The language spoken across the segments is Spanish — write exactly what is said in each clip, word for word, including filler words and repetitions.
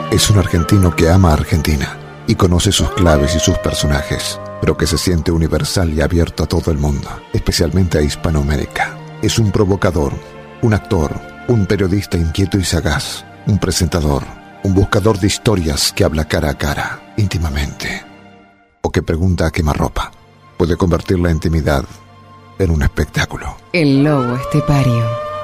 Es un argentino que ama a Argentina y conoce sus claves y sus personajes, pero que se siente universal y abierto a todo el mundo, especialmente a Hispanoamérica. Es un provocador, un actor, un periodista inquieto y sagaz, un presentador, un buscador de historias que habla cara a cara, íntimamente, o que pregunta a quemarropa. Puede convertir la intimidad en un espectáculo. El lobo estepario.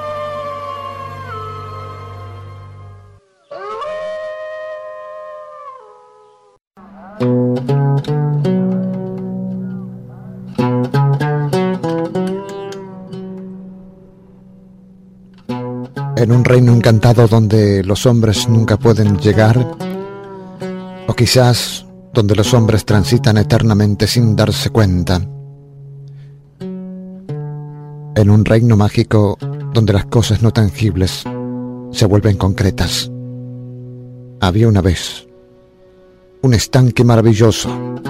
En un reino encantado donde los hombres nunca pueden llegar, o quizás donde los hombres transitan eternamente sin darse cuenta. En un reino mágico donde las cosas no tangibles se vuelven concretas. Había una vez un estanque maravilloso.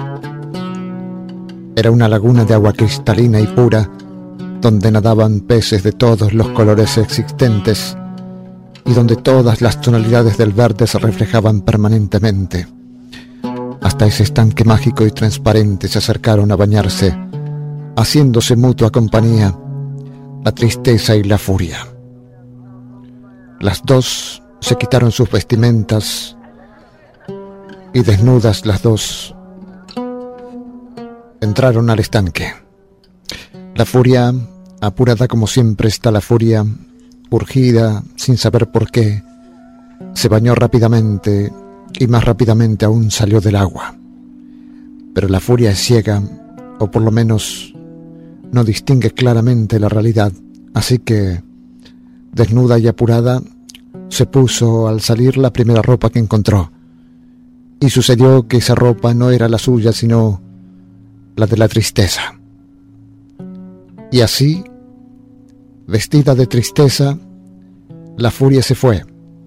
Era una laguna de agua cristalina y pura donde nadaban peces de todos los colores existentes y donde todas las tonalidades del verde se reflejaban permanentemente. Hasta ese estanque mágico y transparente se acercaron a bañarse, haciéndose mutua compañía, la tristeza y la furia. Las dos se quitaron sus vestimentas y desnudas las dos entraron al estanque. La furia, apurada como siempre está la furia, urgida, sin saber por qué, se bañó rápidamente y más rápidamente aún salió del agua. Pero la furia es ciega, o por lo menos no distingue claramente la realidad, así que, desnuda y apurada, se puso al salir la primera ropa que encontró. Y sucedió que esa ropa no era la suya, sino la de la tristeza. Y así, vestida de tristeza, la furia se fue.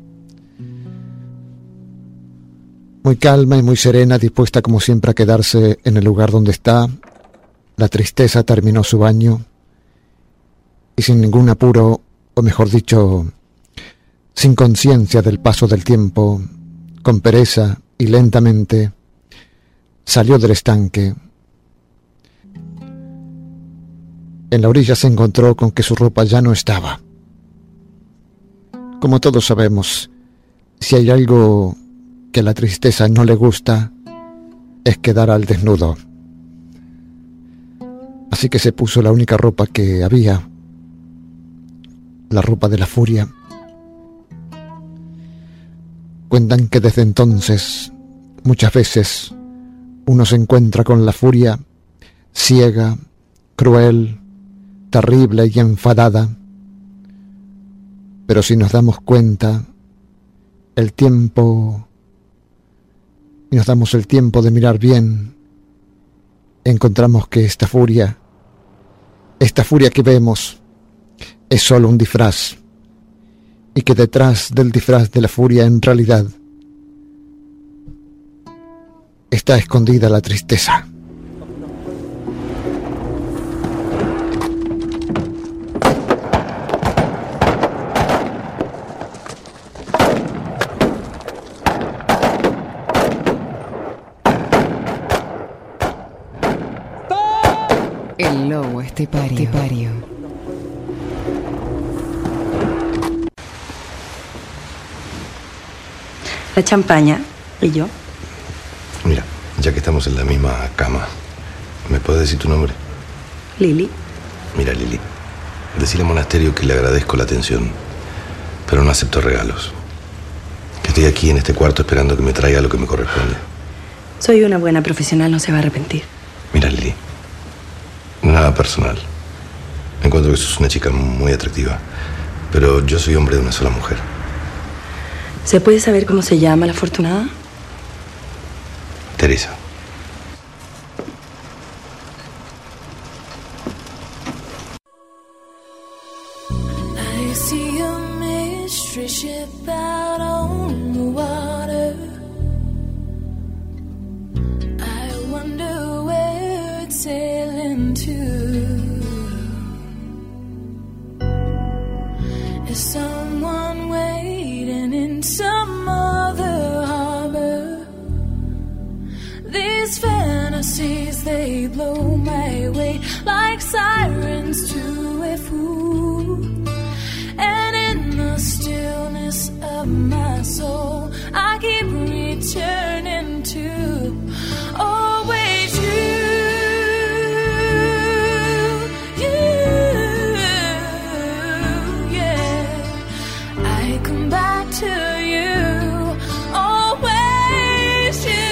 Muy calma y muy serena, dispuesta como siempre a quedarse en el lugar donde está, la tristeza terminó su baño y sin ningún apuro, o mejor dicho, sin conciencia del paso del tiempo, con pereza y lentamente, salió del estanque. En la orilla se encontró con que su ropa ya no estaba. Como todos sabemos, si hay algo que a la tristeza no le gusta, es quedar al desnudo. Así que se puso la única ropa que había, la ropa de la furia. Cuentan que desde entonces, muchas veces, uno se encuentra con la furia ciega, cruel, terrible y enfadada. Pero si nos damos cuenta, el tiempo, y nos damos el tiempo de mirar bien, encontramos que esta furia, esta furia que vemos, es solo un disfraz, y que detrás del disfraz de la furia en realidad está escondida la tristeza. El lobo estepario. estepario. La champaña y yo. Mira, ya que estamos en la misma cama, ¿me puedes decir tu nombre? Lili. Mira, Lili, decirle al monasterio que le agradezco la atención, pero no acepto regalos. Que estoy aquí en este cuarto esperando que me traiga lo que me corresponde. Soy una buena profesional, no se va a arrepentir. Mira, Lili, nada personal. Encuentro que sos una chica muy atractiva, pero yo soy hombre de una sola mujer. ¿Se puede saber cómo se llama la afortunada? Teresa. I see a mystery ship out on the water. I wonder where it's sailing to. Is someone waiting in some other heart? they blow my way like sirens to a fool. And in the stillness of my soul, I keep returning to always you, you, yeah. I come back to you, always you.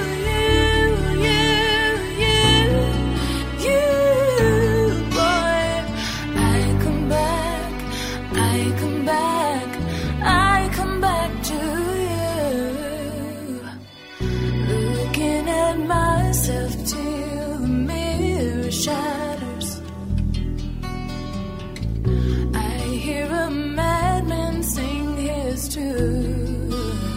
Till the mirror shatters, I hear a madman sing his tune.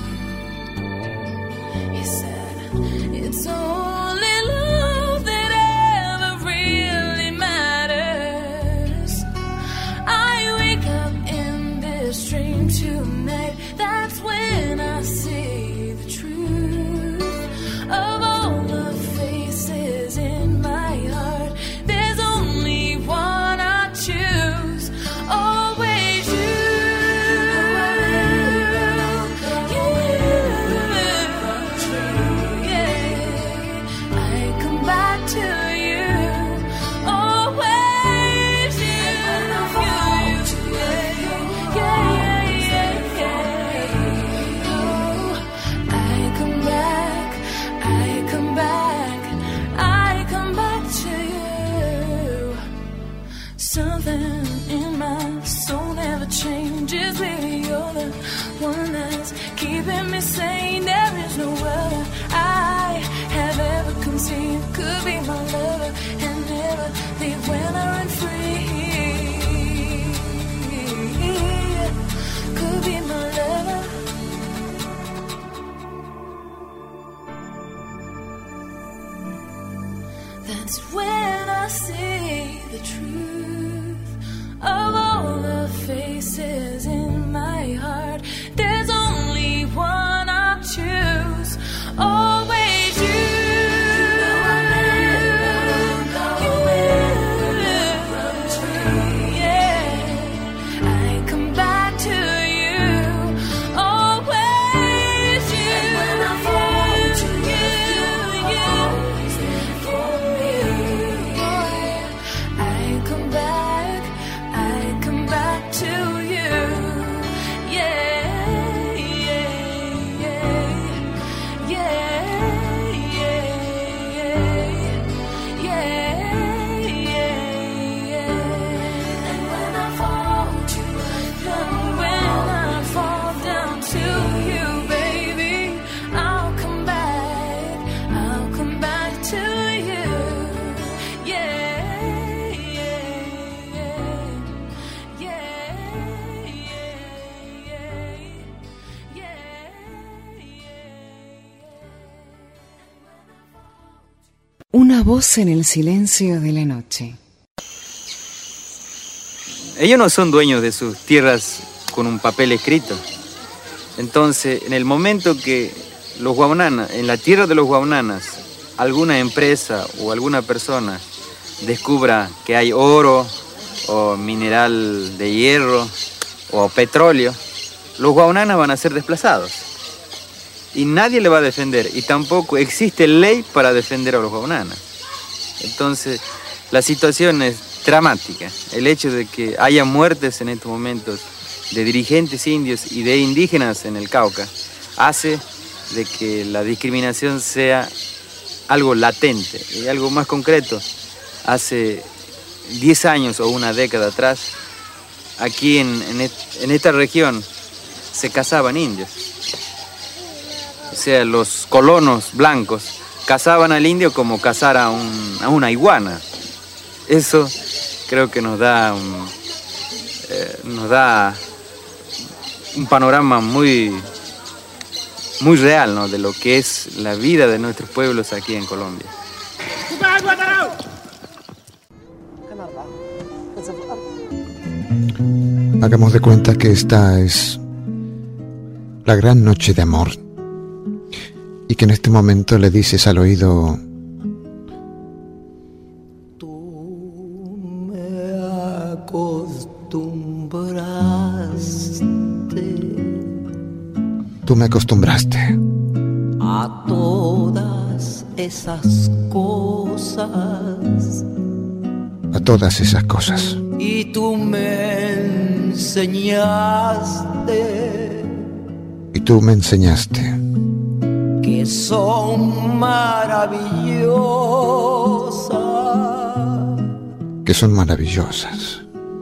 He said, it's only love that ever really matters. I wake up in this dream tonight, that's when I see the truth of all the faces in my heart. There's only one I choose, always you. You, yeah. I come back to you, always you. You, yeah, yeah, yeah, yeah. Oh, I come back, I come back, I come back to you. Something in my soul never changes, baby. You're the one that's keeping me sane. There is no other I have ever conceived could be my lover and never leave when I run free. Could be my lover. That's when I see the truth of all the faces in my heart. There's only one I choose, always you. Yeah, I come back to you, always you. And when I fall to you, you, I come back, I come back to you. Yeah, yeah, yeah, yeah, yeah, yeah, yeah. And when I fall to you, when I fall down to you, baby, I'll come back, I'll come back to you. Yeah, yeah, yeah, yeah, yeah, yeah. Una voz en el silencio de la noche. Ellos no son dueños de sus tierras con un papel escrito. Entonces, en el momento que los guaunanas, en la tierra de los guaunanas, alguna empresa o alguna persona descubra que hay oro o mineral de hierro o petróleo, los guaunanas van a ser desplazados. Y nadie le va a defender, y tampoco existe ley para defender a los guaunanas. Entonces, la situación es dramática. El hecho de que haya muertes en estos momentos de dirigentes indios y de indígenas en el Cauca hace de que la discriminación sea algo latente y algo más concreto. Hace diez años o una década atrás, aquí en, en, en esta región se cazaban indios. O sea, los colonos blancos cazaban al indio como cazar a, un, a una iguana. Eso creo que nos da un, eh, nos da un panorama muy, muy real, ¿no?, de lo que es la vida de nuestros pueblos aquí en Colombia. Hagamos de cuenta que esta es la gran noche de amor y que en este momento le dices al oído acostumbraste Tú me acostumbraste a todas esas cosas a todas esas cosas. y tú me enseñaste Y tú me enseñaste que son maravillosas, que son maravillosas.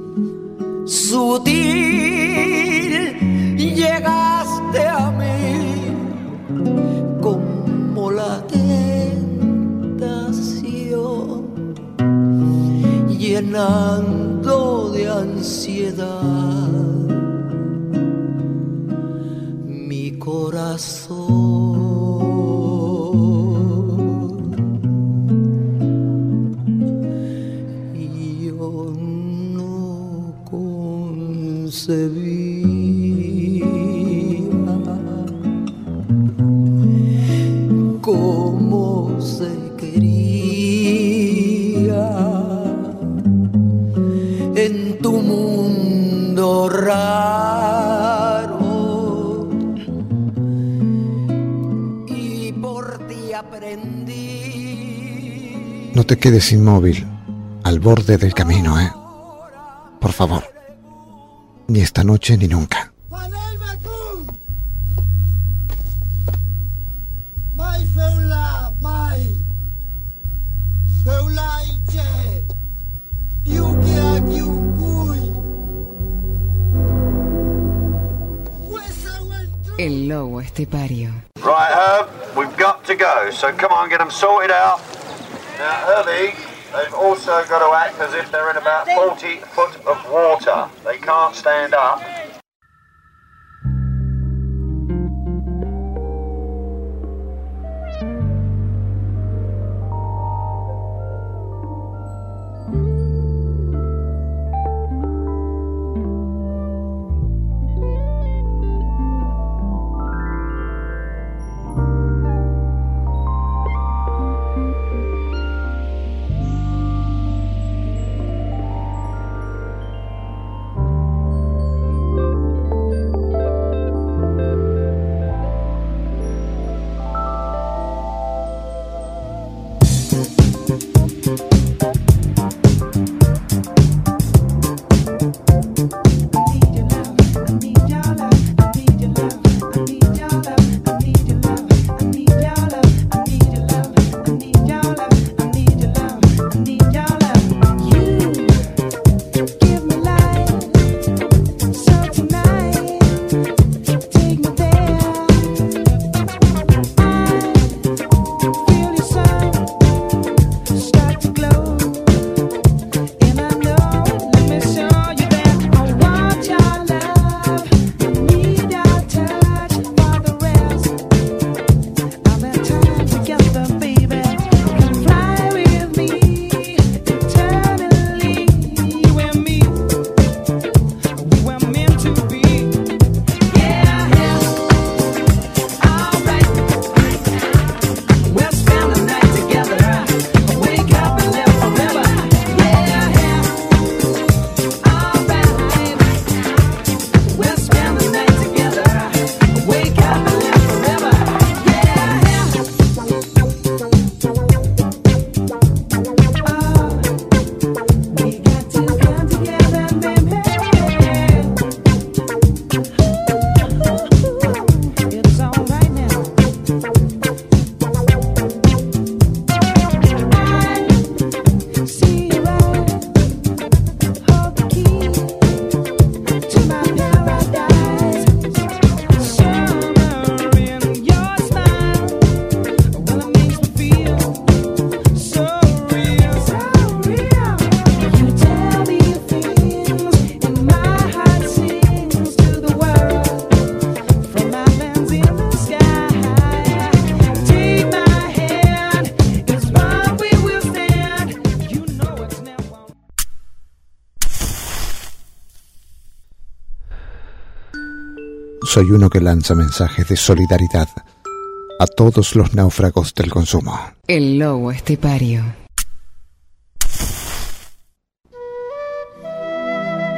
Sutil llegaste a mí como la tentación, llenando de ansiedad mi corazón. Y yo no concebía cómo se quería en tu mundo raro, y por ti aprendí. No te quedes inmóvil al borde del camino, ¿eh? Por favor. Ni esta noche ni nunca. Mai feula, mai feula iche, diukia kiukui. El lobo estepario. Right, Herb, we've got to go, so come on, get them sorted out. Now, Herbie, they've also got to act as if they're in about forty foot of water. They can't stand up. Soy uno que lanza mensajes de solidaridad a todos los náufragos del consumo. El lobo estepario.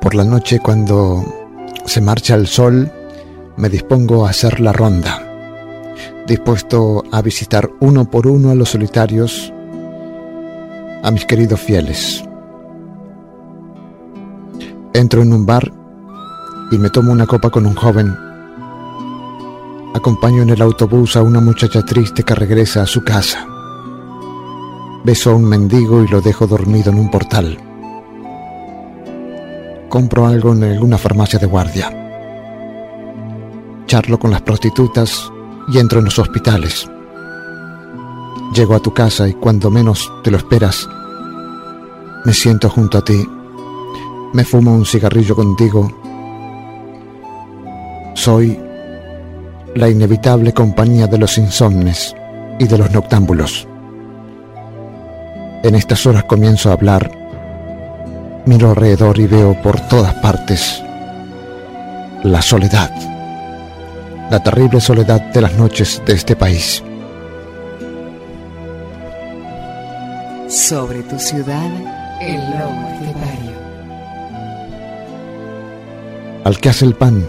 Por la noche, cuando se marcha el sol, me dispongo a hacer la ronda, dispuesto a visitar uno por uno a los solitarios, a mis queridos fieles. Entro en un bar y me tomo una copa con un joven. Acompaño en el autobús a una muchacha triste que regresa a su casa. Beso a un mendigo y lo dejo dormido en un portal. Compro algo en alguna farmacia de guardia. Charlo con las prostitutas y entro en los hospitales. Llego a tu casa y cuando menos te lo esperas, me siento junto a ti. Me fumo un cigarrillo contigo. Soy la inevitable compañía de los insomnes y de los noctámbulos. En estas horas comienzo a hablar. Miro alrededor y veo por todas partes la soledad, la terrible soledad de las noches de este país. Sobre tu ciudad, el lobo estepario. Al que hace el pan,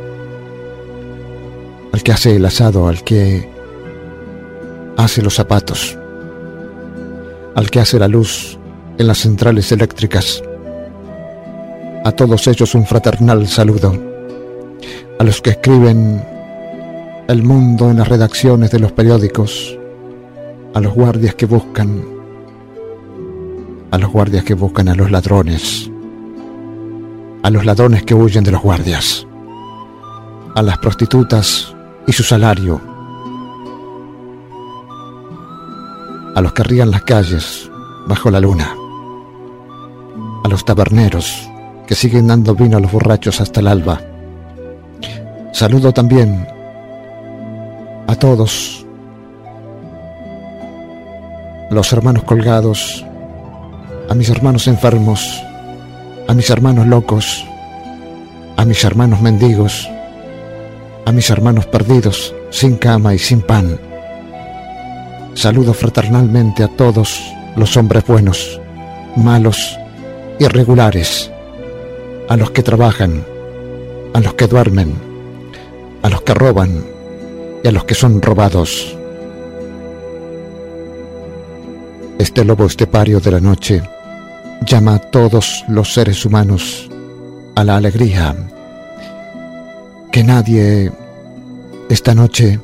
al que hace el asado, al que hace los zapatos, al que hace la luz en las centrales eléctricas. A todos ellos un fraternal saludo. A los que escriben el mundo en las redacciones de los periódicos. A los guardias que buscan, a los guardias que buscan a los ladrones. A los ladrones que huyen de los guardias. A las prostitutas y su salario. A los que rían las calles bajo la luna. A los taberneros que siguen dando vino a los borrachos hasta el alba. Saludo también a todos los hermanos colgados, a mis hermanos enfermos, a mis hermanos locos, a mis hermanos mendigos, a mis hermanos perdidos, sin cama y sin pan. Saludo fraternalmente a todos los hombres buenos, malos, irregulares, a los que trabajan, a los que duermen, a los que roban y a los que son robados. Este lobo estepario de la noche llama a todos los seres humanos a la alegría. Que nadie esta noche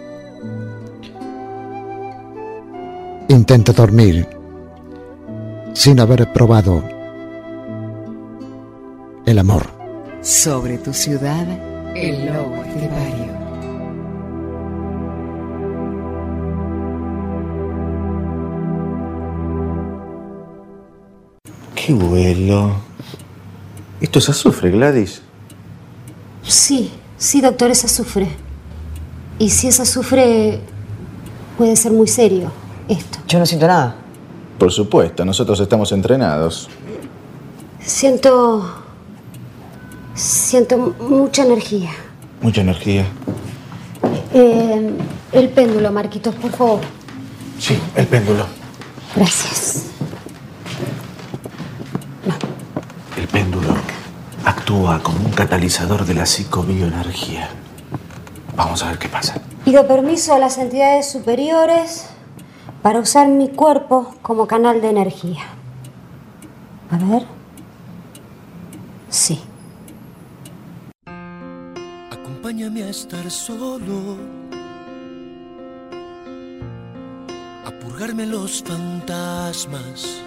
intente dormir sin haber probado el amor. Sobre tu ciudad, el lobo estepario. ¡Qué vuelo! ¿Esto es azufre, Gladys? Sí, sí, doctor, es azufre. Y si es azufre, puede ser muy serio esto. Yo no siento nada. Por supuesto, nosotros estamos entrenados. Siento... Siento mucha energía. Mucha energía. Eh, el péndulo, Marquitos, por favor. Sí, el péndulo. Gracias. El péndulo actúa como un catalizador de la psicobioenergía. Vamos a ver qué pasa. Pido permiso a las entidades superiores para usar mi cuerpo como canal de energía. A ver. Sí. Acompáñame a estar solo, a purgarme los fantasmas,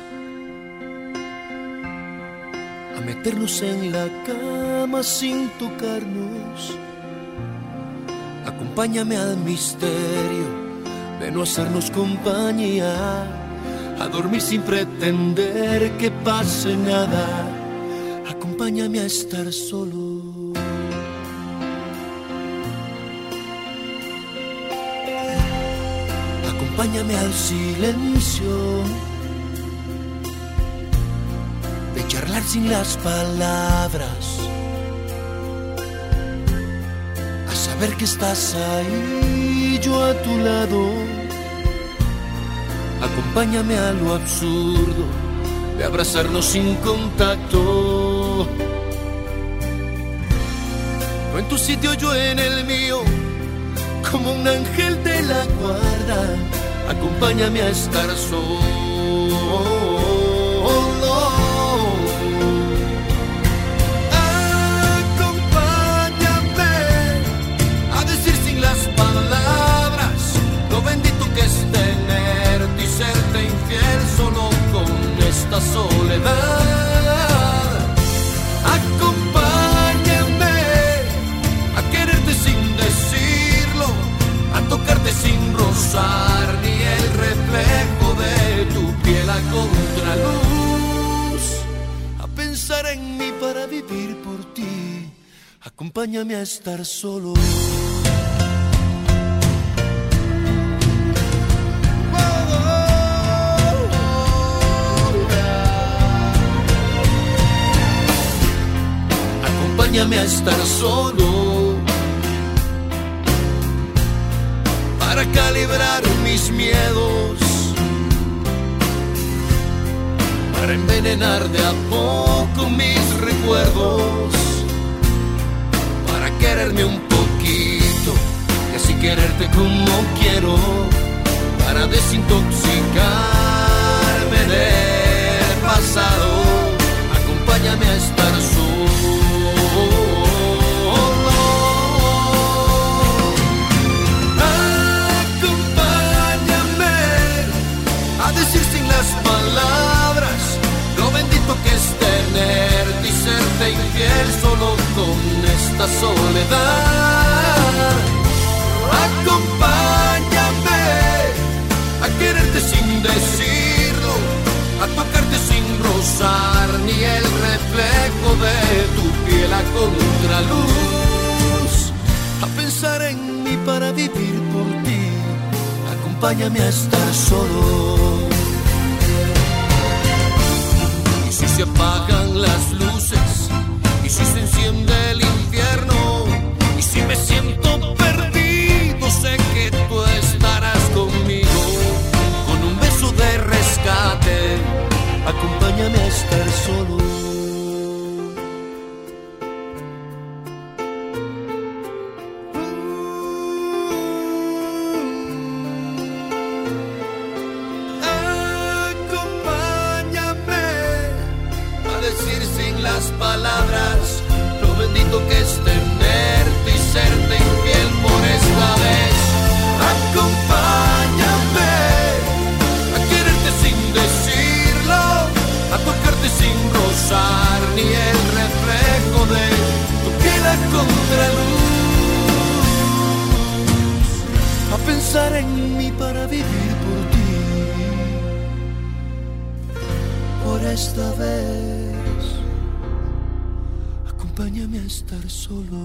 a meternos en la cama sin tocarnos. Acompáñame al misterio de no hacernos compañía, a dormir sin pretender que pase nada. Acompáñame a estar solo. Acompáñame al silencio, de charlar sin las palabras, a saber que estás ahí, yo a tu lado. Acompáñame a lo absurdo de abrazarnos sin contacto. tú en tu sitio, yo en el mío, como un ángel de la guarda, acompáñame a estar solo. Acompáñame a decir sin las palabras lo bendito que es tenerte y serte infiel solo con esta soledad. Acompáñame a quererte sin decirlo, a tocarte sin rozar ni el reflejo de tu piel a contraluz, a pensar en mí para vivir por ti. Acompáñame a estar solo. Acompáñame a estar solo para calibrar mis miedos, para envenenar de a poco mis recuerdos, para quererme un poquito y así quererte como quiero, para desintoxicarme del pasado. Acompáñame a estar solo. Decir sin las palabras lo bendito que es tenerte y serte infiel solo con esta soledad. Acompáñame a quererte sin decirlo, a tocarte sin rozar ni el reflejo de tu piel a contraluz, a pensar en mí para vivir por ti. Acompáñame a estar solo. Y si se apagan las luces, y si se enciende el infierno, y si me siento perdido, sé que tú estarás conmigo, con un beso de rescate. Acompáñame a estar solo. Palabras, lo bendito que es tenerte y serte infiel por esta vez. Acompáñame a quererte sin decirlo, a tocarte sin rozar ni el reflejo de tu piel a contraluz, a pensar en mí para vivir por ti, por esta vez. Acompáñame a estar solo.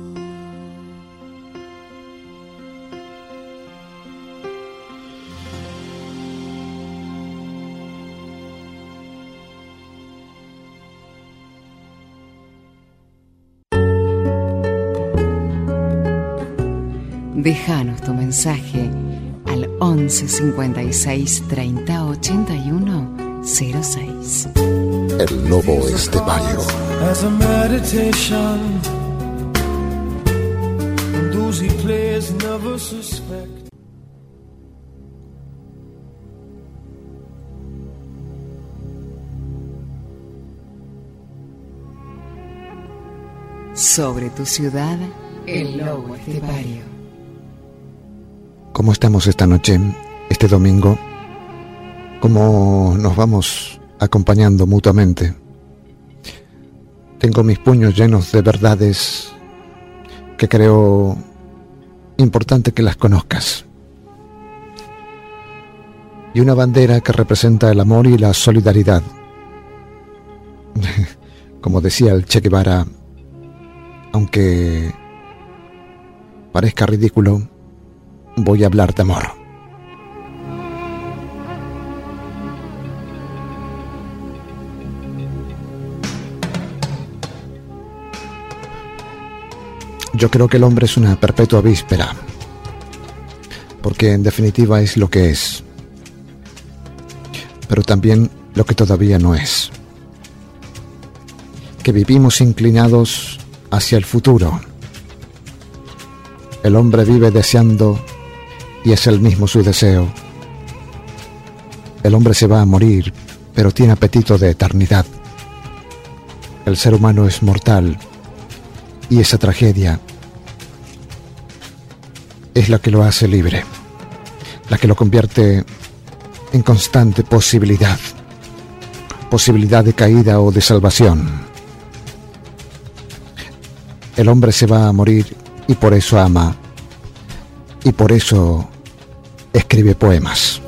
Déjanos tu mensaje al once cincuenta y seis treinta ochenta y uno cero seis. El lobo estepario. As a meditation, and those he plays never suspect. Sobre tu ciudad, el lobo estepario. ¿Cómo estamos esta noche, este domingo? ¿Cómo nos vamos acompañando mutuamente? Tengo mis puños llenos de verdades que creo importante que las conozcas. Y una bandera que representa el amor y la solidaridad. Como decía el Che Guevara, aunque parezca ridículo, voy a hablar de amor. Yo creo que el hombre es una perpetua víspera, porque en definitiva es lo que es, pero también lo que todavía no es. Que vivimos inclinados hacia el futuro, El hombre vive deseando y es el mismo su deseo. El hombre se va a morir, pero tiene apetito de eternidad. El ser humano es mortal y esa tragedia es la que lo hace libre, la que lo convierte en constante posibilidad, posibilidad de caída o de salvación. El hombre se va a morir y por eso ama, y por eso escribe poemas.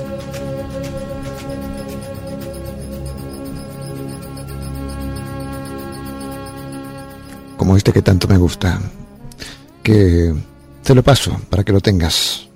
Como este que tanto me gusta, que te lo paso para que lo tengas.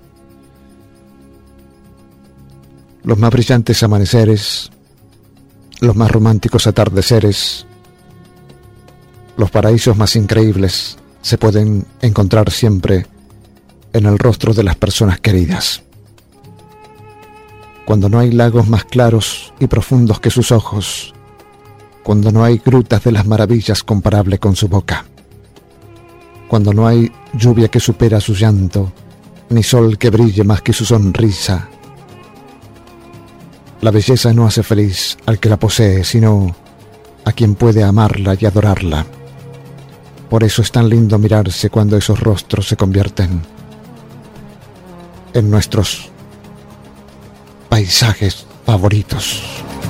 Los más brillantes amaneceres, los más románticos atardeceres, los paraísos más increíbles se pueden encontrar siempre en el rostro de las personas queridas. Cuando no hay lagos más claros y profundos que sus ojos, cuando no hay grutas de las maravillas comparable con su boca, cuando no hay lluvia que supera su llanto, ni sol que brille más que su sonrisa. La belleza no hace feliz al que la posee, sino a quien puede amarla y adorarla. Por eso es tan lindo mirarse cuando esos rostros se convierten en nuestros paisajes favoritos.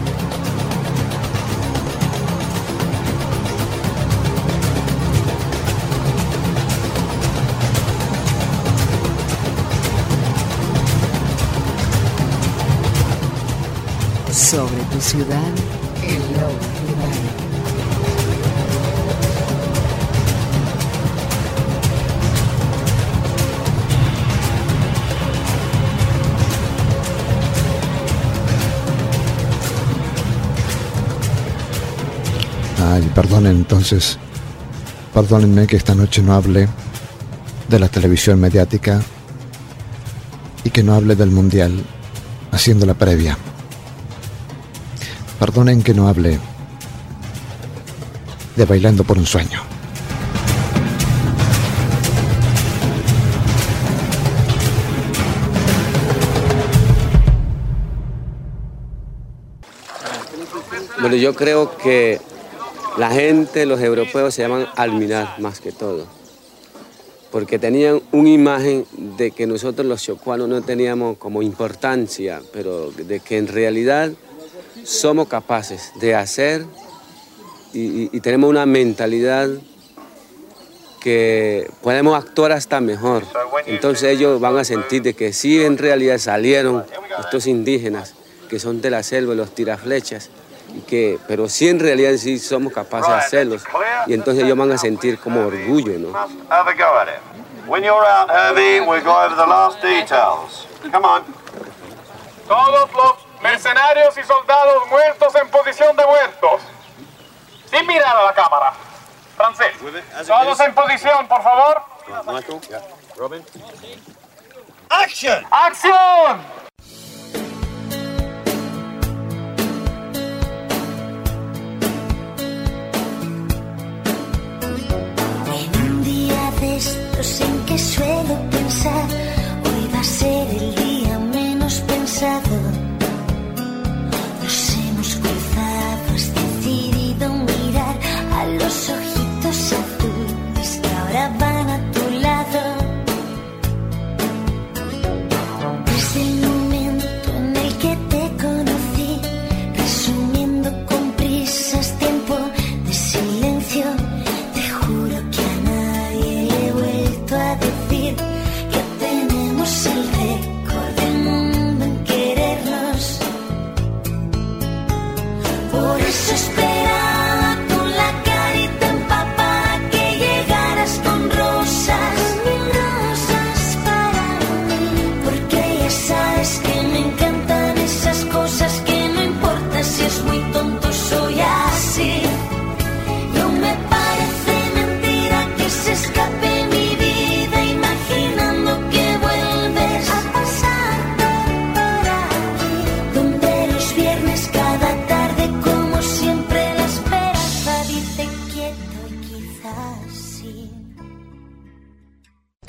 Sobre tu ciudad, el lobo urbano. Ay, perdonen entonces, perdónenme que esta noche no hable de la televisión mediática y que no hable del mundial haciendo la previa. Perdonen que no hable de Bailando por un Sueño. Bueno, yo creo que la gente, los europeos, se llaman alminar más que todo, porque tenían una imagen de que nosotros los chocuanos no teníamos como importancia, pero de que en realidad somos capaces de hacer y, y, y tenemos una mentalidad que podemos actuar hasta mejor. Entonces ellos van a sentir de que sí, en realidad salieron estos indígenas que son de la selva, los tiraflechas, y que, pero sí en realidad sí somos capaces de hacerlos, y entonces ellos van a sentir como orgullo, ¿no? When you're out, Herbie, we'll go over the last details. Come on. Todos los mercenarios y soldados muertos en posición de muertos. Sin mirar a la cámara. Francés. Todos en posición, por favor. Michael. Yeah. Robin. ¡Action! ¡Acción! Estos en que suelo pensar, hoy va a ser el día menos pensado. Nos hemos cruzado, has decidido mirar a los ojitos azules que ahora van a tu lado. Desde el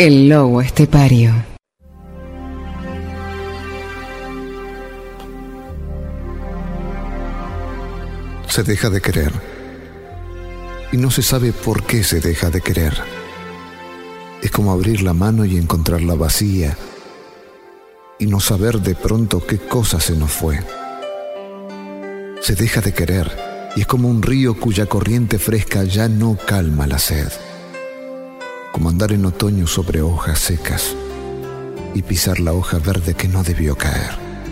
El lobo estepario. Se deja de querer. Y no se sabe por qué se deja de querer. Es como abrir la mano y encontrarla vacía y no saber de pronto qué cosa se nos fue. Se deja de querer y es como un río cuya corriente fresca ya no calma la sed. Como andar en otoño sobre hojas secas y pisar la hoja verde que no debió caer.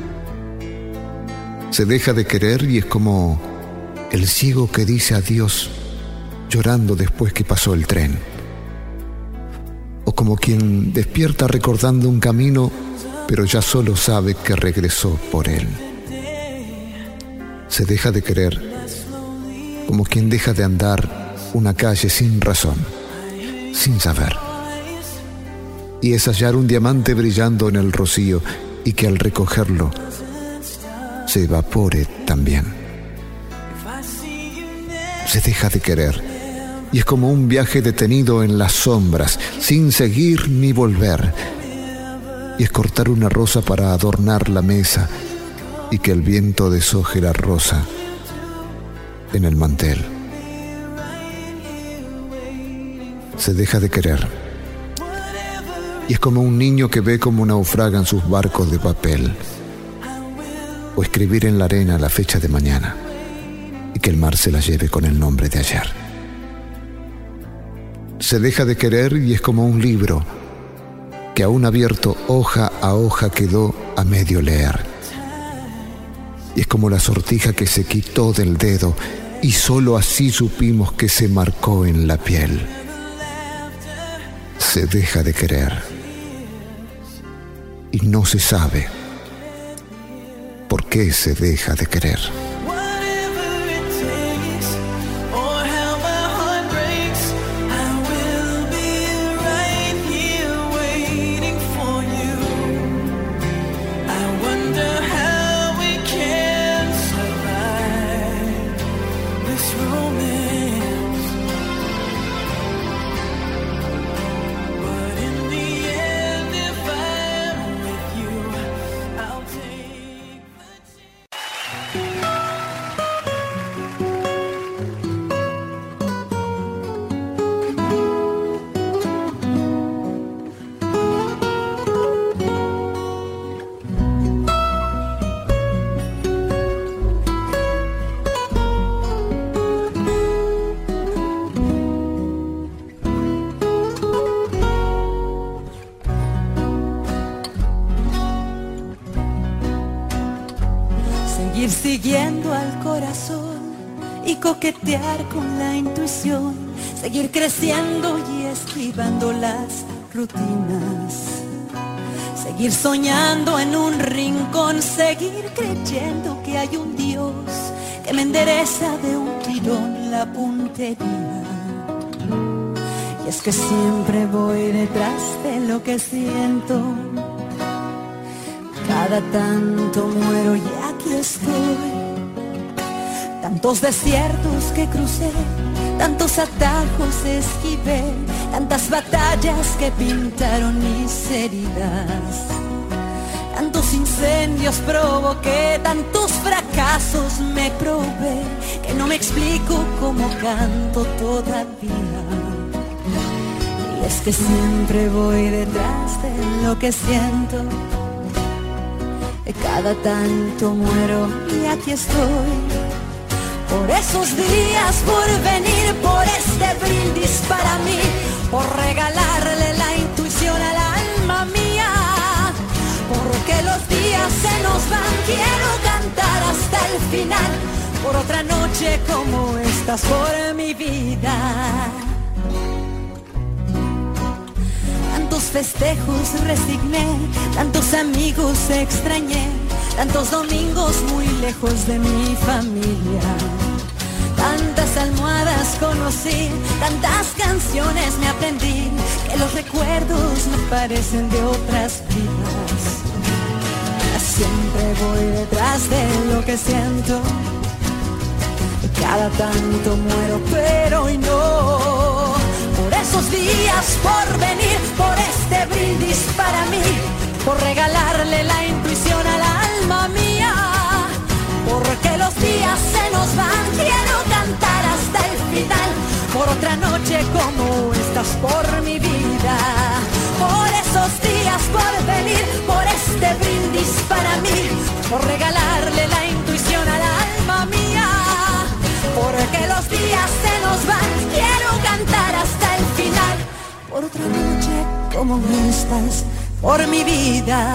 Se deja de querer y es como el ciego que dice adiós llorando después que pasó el tren. O como quien despierta recordando un camino, pero ya solo sabe que regresó por él. Se deja de querer, como quien deja de andar una calle sin razón, sin saber. Y es hallar un diamante brillando en el rocío y que al recogerlo se evapore también. Se deja de querer. Y es como un viaje detenido en las sombras, sin seguir ni volver. Y es cortar una rosa para adornar la mesa y que el viento deshoje la rosa en el mantel. Se deja de querer. Y es como un niño que ve cómo naufragan sus barcos de papel. O escribir en la arena la fecha de mañana y que el mar se la lleve con el nombre de ayer. Se deja de querer y es como un libro que aún abierto hoja a hoja quedó a medio leer. Y es como la sortija que se quitó del dedo y solo así supimos que se marcó en la piel. Se deja de querer y no se sabe por qué se deja de querer. Siguiendo al corazón y coquetear con la intuición, seguir creciendo y esquivando las rutinas, seguir soñando en un rincón, seguir creyendo que hay un Dios que me endereza de un tirón la puntería. Y es que siempre voy detrás de lo que siento, cada tanto muero y aquí estoy. Tantos desiertos que crucé, tantos atajos esquivé, tantas batallas que pintaron mis heridas, tantos incendios provoqué, tantos fracasos me probé, que no me explico cómo canto todavía. Y es que siempre voy detrás de lo que siento, cada tanto muero y aquí estoy. Por esos días, por venir, por este brindis para mí, por regalarle la intuición al alma mía, porque los días se nos van, quiero cantar hasta el final, por otra noche como estas, por mi vida. Tantos festejos resigné, tantos amigos extrañé, tantos domingos muy lejos de mi familia, tantas almohadas conocí, tantas canciones me aprendí, que los recuerdos me parecen de otras vidas. Siempre voy detrás de lo que siento, cada tanto muero pero hoy no. Por eso esos días por venir, por este brindis para mí, por regalarle la intuición al alma mía, porque los días se nos van, quiero cantar hasta el final, por otra noche como estas, por mi vida, por esos días por venir, por este brindis para mí, por regalarle la intuición al alma mía, porque los días se nos van, quiero cantar hasta el final, por otra noche como estas, por mi vida.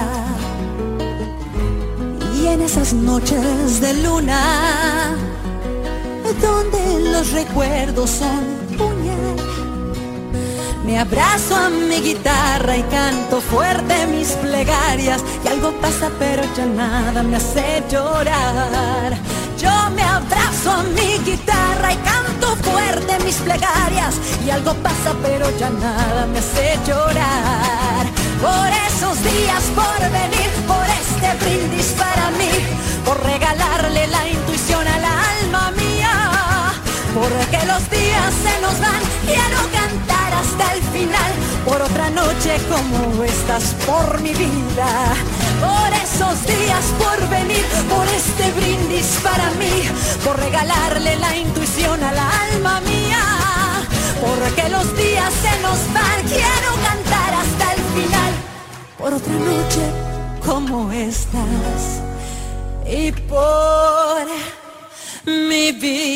Y en esas noches de luna, donde los recuerdos son puñal, me abrazo a mi guitarra y canto fuerte mis plegarias, y algo pasa pero ya nada me hace llorar. Yo me abrazo a mi guitarra y canto fuerte mis plegarias, y algo pasa pero ya nada me hace llorar. Por esos días por venir, por este brindis para mí, por regalarle la intuición al alma mía, porque los días se nos van, quiero cantar hasta el final, por otra noche como estas, por mi vida. Por esos días por venir, por este brindis para mí, por regalarle la intuición al alma mía, porque los días se nos van, quiero cantar hasta el final, por otra noche como estas y por mi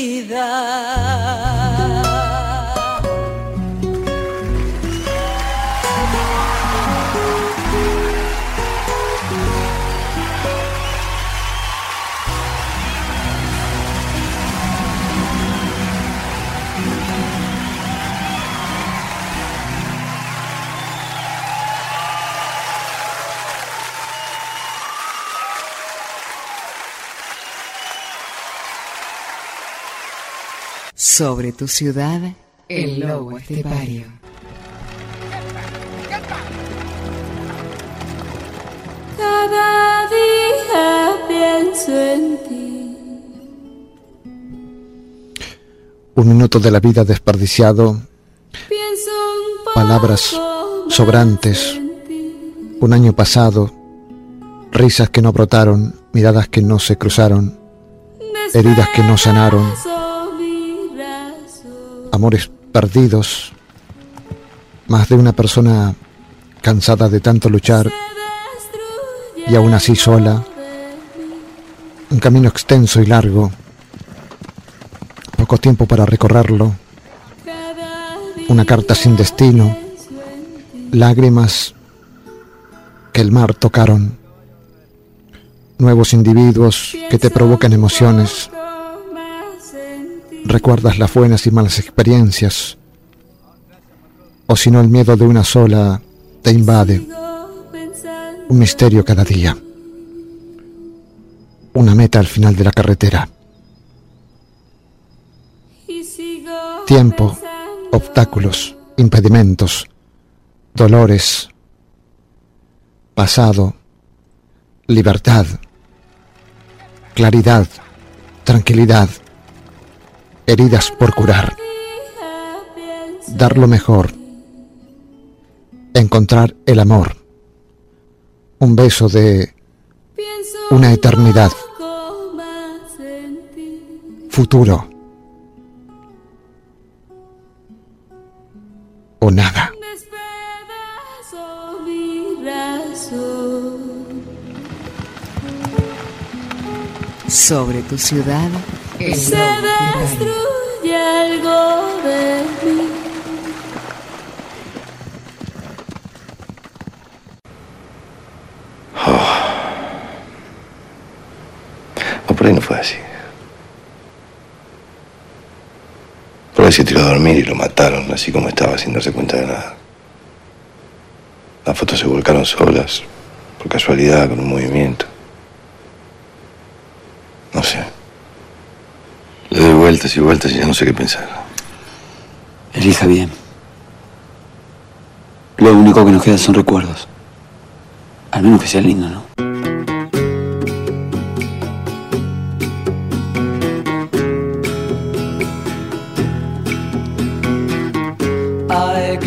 vida. Sobre tu ciudad, el lobo estepario. Cada día pienso en ti. Un minuto de la vida desperdiciado, palabras sobrantes, un año pasado, risas que no brotaron, miradas que no se cruzaron, heridas que no sanaron, amores perdidos, más de una persona cansada de tanto luchar y aún así sola, un camino extenso y largo, poco tiempo para recorrerlo, una carta sin destino, lágrimas que el mar tocaron, nuevos individuos que te provocan emociones. Recuerdas las buenas y malas experiencias, o si no el miedo de una sola te invade. Un misterio cada día, una meta al final de la carretera. Tiempo, obstáculos, impedimentos, dolores, pasado, libertad, claridad, tranquilidad, heridas por curar, dar lo mejor, encontrar el amor, un beso de una eternidad, futuro o nada. Sobre tu ciudad, el se destruye algo de mí. Oh. O por ahí no fue así. Por ahí se tiró a dormir y lo mataron, así como estaba, sin darse cuenta de nada. Las fotos se volcaron solas, por casualidad, con un movimiento. No sé. Le doy vueltas y vueltas y ya no sé qué pensar. Elija bien. Lo único que nos queda son recuerdos. Al menos que sea lindo, ¿no? I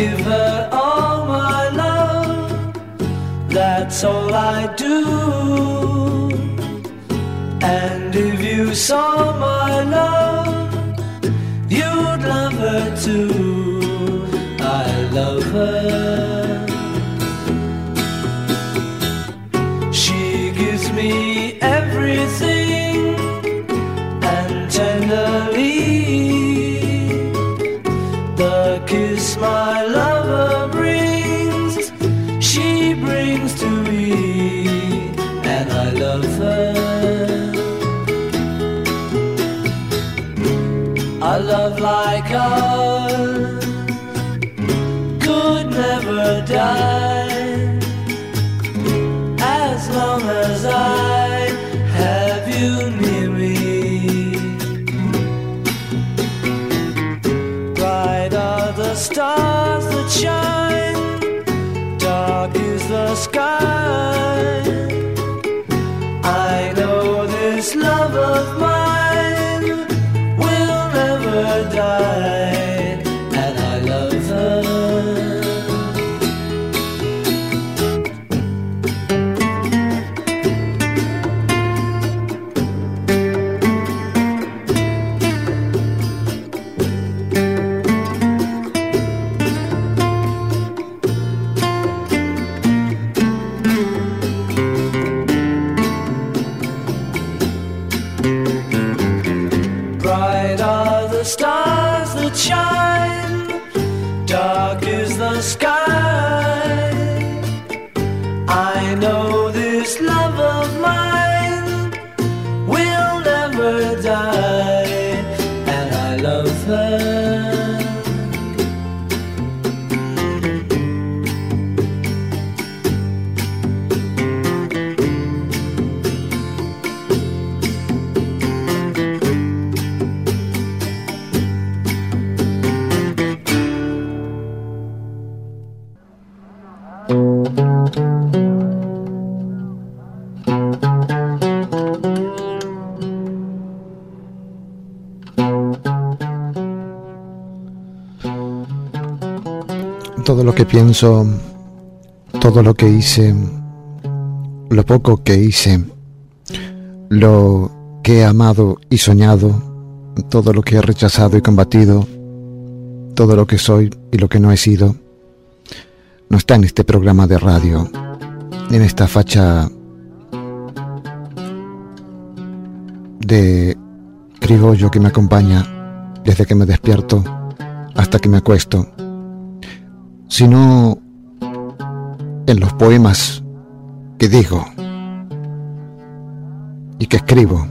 I do. And if you saw my love, you'd love her too. I love her. She gives me everything, and tenderly the kiss my lover brings, she brings to me, and I love her. A love like ours could never die, as long as I have you near me. Bright are the stars that shine, dark is the sky. I know this love of mine will never die, and I love her. Bright are the stars that shine, dark is the sky. I know this love of mine will never die, and I love her. Todo lo que pienso, todo lo que hice, lo poco que hice, lo que he amado y soñado, todo lo que he rechazado y combatido, todo lo que soy y lo que no he sido, no está en este programa de radio, en esta facha de criollo que me acompaña desde que me despierto hasta que me acuesto, sino en los poemas que digo y que escribo.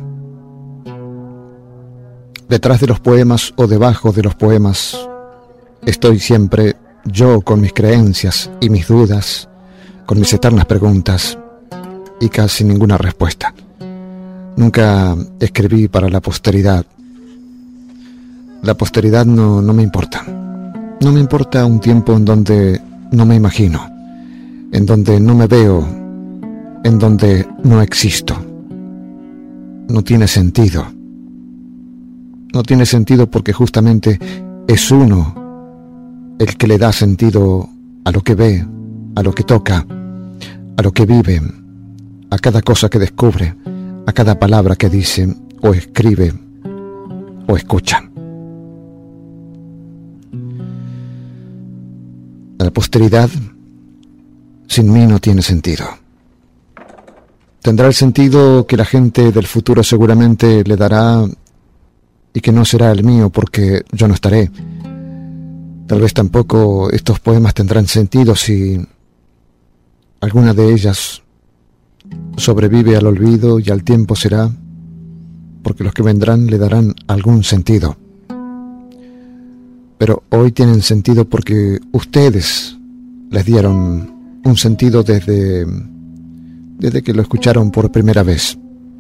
Detrás de los poemas o debajo de los poemas estoy siempre yo, con mis creencias y mis dudas, con mis eternas preguntas y casi ninguna respuesta. Nunca escribí para la posteridad. La posteridad no, no me importa. No me importa un tiempo en donde no me imagino, en donde no me veo, en donde no existo. No tiene sentido. No tiene sentido porque justamente es uno el que le da sentido a lo que ve, a lo que toca, a lo que vive, a cada cosa que descubre, a cada palabra que dice o escribe o escucha. La posteridad sin mí no tiene sentido. Tendrá el sentido que la gente del futuro seguramente le dará y que no será el mío porque yo no estaré. Tal vez tampoco estos poemas tendrán sentido si alguna de ellas sobrevive al olvido y al tiempo será porque los que vendrán le darán algún sentido. Pero hoy tienen sentido porque ustedes les dieron un sentido desde, desde que lo escucharon por primera vez.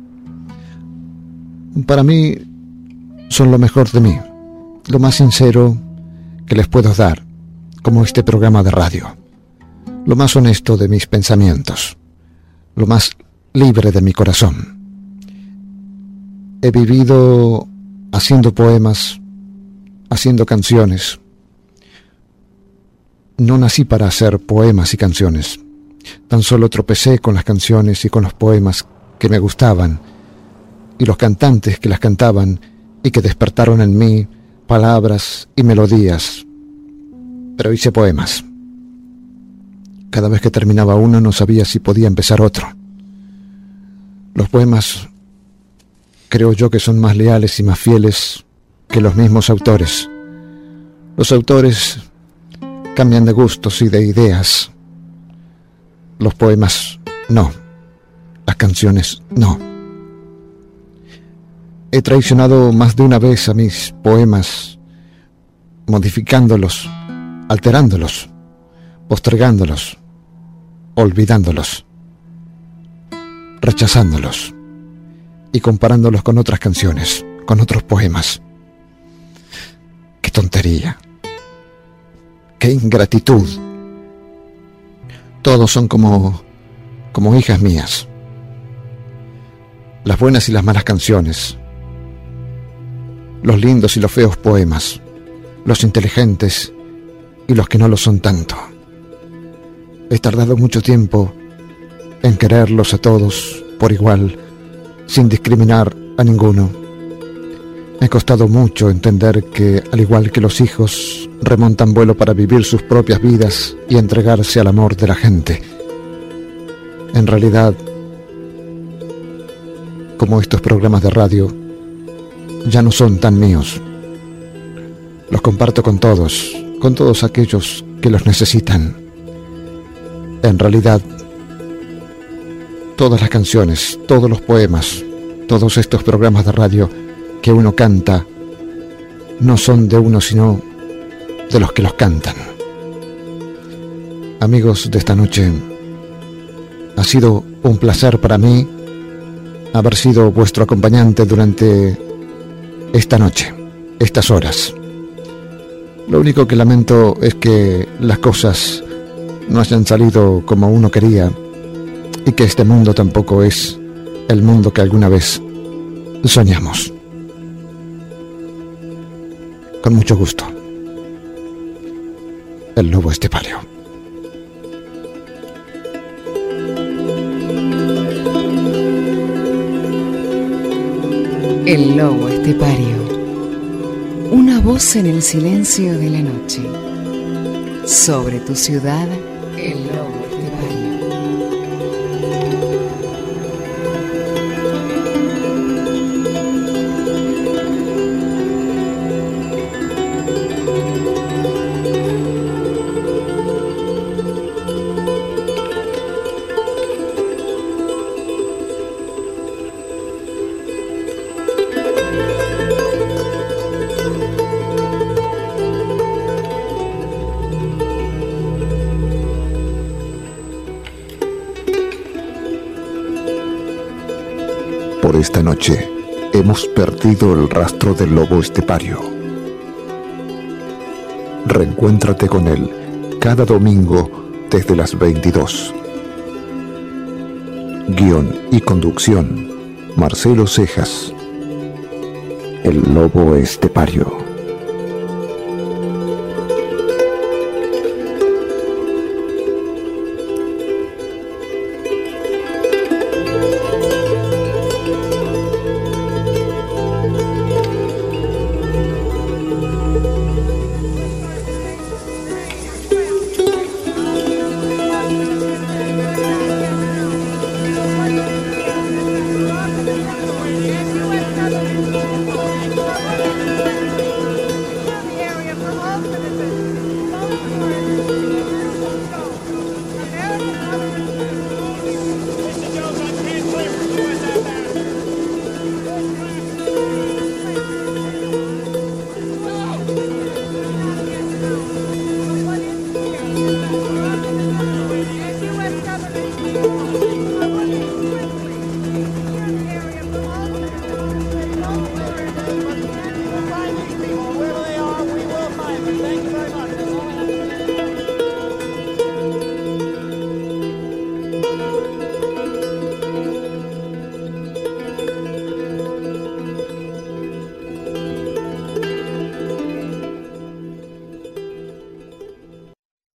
Para mí son lo mejor de mí, lo más sincero que les puedo dar, como este programa de radio, lo más honesto de mis pensamientos, lo más libre de mi corazón. He vivido haciendo poemas, haciendo canciones. No nací para hacer poemas y canciones. Tan solo tropecé con las canciones y con los poemas que me gustaban, y los cantantes que las cantaban y que despertaron en mí palabras y melodías. Pero hice poemas. Cada vez que terminaba uno no sabía si podía empezar otro. Los poemas creo yo que son más leales y más fieles que los mismos autores. Los autores cambian de gustos y de ideas. Los poemas no. Las canciones no. He traicionado más de una vez a mis poemas, modificándolos, alterándolos, postergándolos, olvidándolos, rechazándolos y comparándolos con otras canciones, con otros poemas. ¡Qué tontería! ¡Qué ingratitud! Todos son como, como hijas mías. Las buenas y las malas canciones, los lindos y los feos poemas, los inteligentes y los que no lo son tanto. He tardado mucho tiempo en quererlos a todos por igual, sin discriminar a ninguno. Me ha costado mucho entender que, al igual que los hijos, remontan vuelo para vivir sus propias vidas y entregarse al amor de la gente. En realidad, como estos programas de radio, ya no son tan míos. Los comparto con todos, con todos aquellos que los necesitan. En realidad, todas las canciones, todos los poemas, todos estos programas de radio que uno canta, no son de uno sino de los que los cantan. Amigos de esta noche, ha sido un placer para mí haber sido vuestro acompañante durante esta noche, estas horas. Lo único que lamento es que las cosas no hayan salido como uno quería y que este mundo tampoco es el mundo que alguna vez soñamos. Con mucho gusto, el lobo estepario. El lobo estepario. Una voz en el silencio de la noche. Sobre tu ciudad, el lobo estepario. Por esta noche hemos perdido el rastro del lobo estepario. Reencuéntrate con él cada domingo desde las veintidós. Guión y conducción, Marcelo Cejas. El lobo estepario.